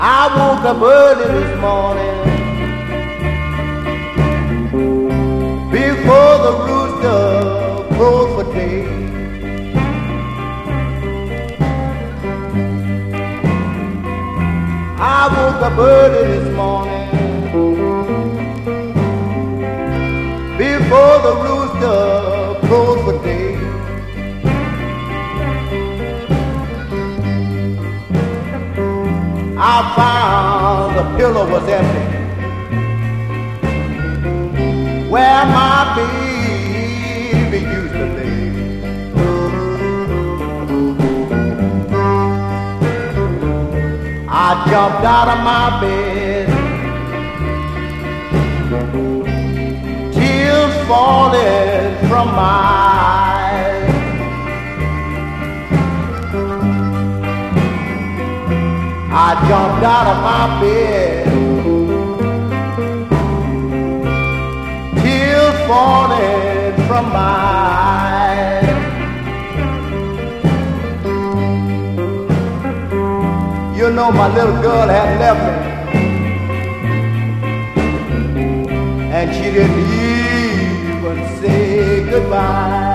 I woke up early this morning before the rooster crowed for day. I woke up early this morning before the rooster crowed for day. I found the pillow was empty where my baby used to lay. I jumped out of my bed, tears falling from my eyes. I jumped out of my bed, tears falling from my eyes. You know my little girl had left me, and she didn't even say goodbye.